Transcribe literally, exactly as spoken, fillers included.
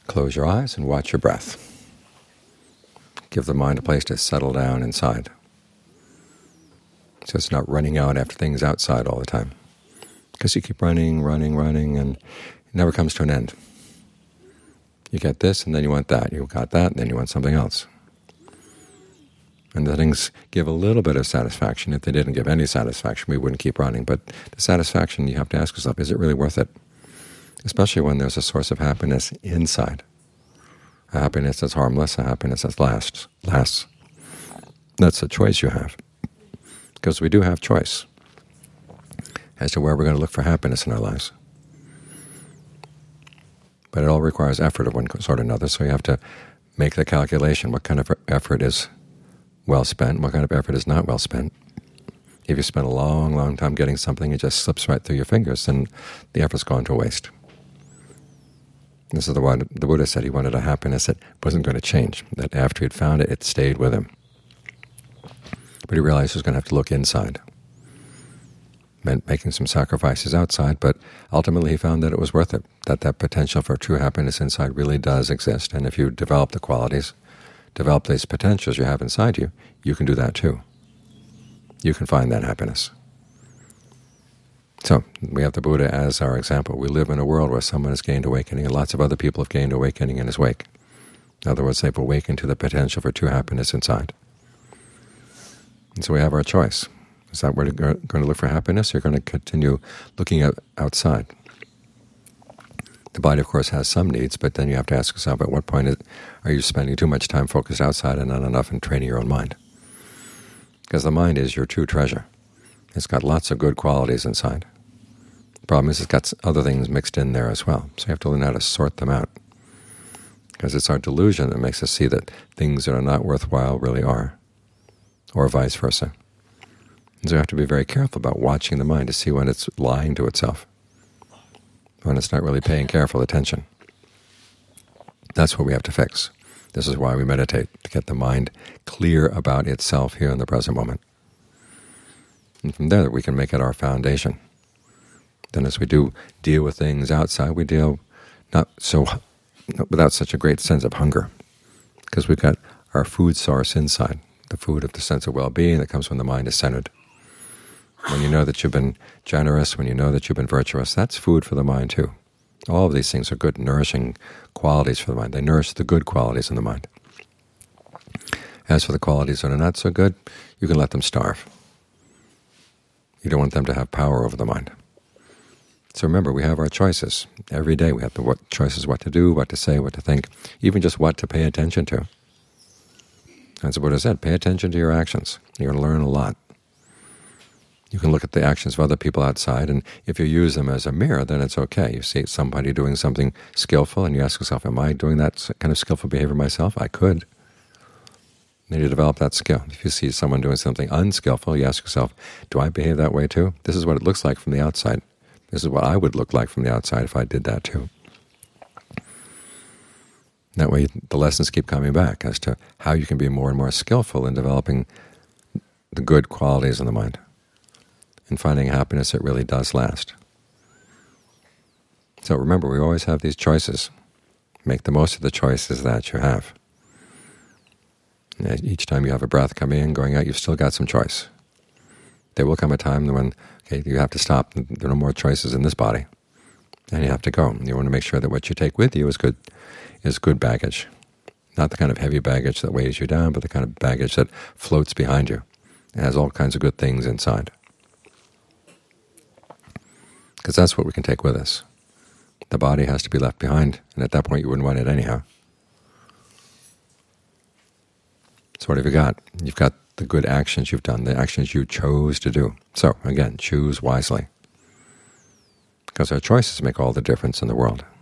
Close your eyes and watch your breath. Give the mind a place to settle down inside, so it's not running out after things outside all the time. Because you keep running, running, running, and it never comes to an end. You get this, and then you want that. You got that, and then you want something else. And the things give a little bit of satisfaction. If they didn't give any satisfaction, we wouldn't keep running. But the satisfaction, you have to ask yourself, is it really worth it? Especially when there's a source of happiness inside. A happiness that's harmless, a happiness that lasts. lasts. That's a choice you have. Because we do have choice as to where we're going to look for happiness in our lives. But it all requires effort of one sort or another, so you have to make the calculation. What kind of effort is well spent? What kind of effort is not well spent? If you spend a long, long time getting something, it just slips right through your fingers, then the effort's gone to waste. This is the one the Buddha said. He wanted a happiness that wasn't going to change, that after he'd found it, it stayed with him. But he realized he was going to have to look inside. Meant making some sacrifices outside, but ultimately he found that it was worth it, that that potential for true happiness inside really does exist. And if you develop the qualities, develop these potentials you have inside you, you can do that too. You can find that happiness. So we have the Buddha as our example. We live in a world where someone has gained awakening, and lots of other people have gained awakening in his wake. In other words, they've awakened to the potential for true happiness inside. And so we have our choice. Is that where you're going to look for happiness, or you're going to continue looking at outside? The body, of course, has some needs, but then you have to ask yourself, at what point is, are you spending too much time focused outside and not enough in training your own mind? Because the mind is your true treasure. It's got lots of good qualities inside. The problem is it's got other things mixed in there as well, so you have to learn how to sort them out. Because it's our delusion that makes us see that things that are not worthwhile really are, or vice versa. And so you have to be very careful about watching the mind to see when it's lying to itself, when it's not really paying careful attention. That's what we have to fix. This is why we meditate, to get the mind clear about itself here in the present moment. And from there we can make it our foundation. Then as we do deal with things outside, we deal not so without such a great sense of hunger, because we've got our food source inside, the food of the sense of well-being that comes when the mind is centered. When you know that you've been generous, when you know that you've been virtuous, that's food for the mind too. All of these things are good, nourishing qualities for the mind. They nourish the good qualities in the mind. As for the qualities that are not so good, you can let them starve. You don't want them to have power over the mind. So remember, we have our choices. Every day we have the what choices, what to do, what to say, what to think, even just what to pay attention to. As the Buddha said, pay attention to your actions. You're going to learn a lot. You can look at the actions of other people outside, and if you use them as a mirror, then it's okay. You see somebody doing something skillful, and you ask yourself, am I doing that kind of skillful behavior myself? I could. Then you develop that skill. If you see someone doing something unskillful, you ask yourself, do I behave that way too? This is what it looks like from the outside. This is what I would look like from the outside if I did that too. That way the lessons keep coming back as to how you can be more and more skillful in developing the good qualities in the mind and finding happiness that really does last. So remember, we always have these choices. Make the most of the choices that you have. And each time you have a breath coming in, going out, you've still got some choice. There will come a time when okay, you have to stop. There are no more choices in this body, and you have to go. You want to make sure that what you take with you is good, is good baggage, not the kind of heavy baggage that weighs you down, but the kind of baggage that floats behind you. It has all kinds of good things inside, because that's what we can take with us. The body has to be left behind, and at that point you wouldn't want it anyhow. So what have you got? You've got the good actions you've done, the actions you chose to do. So again, choose wisely, because our choices make all the difference in the world.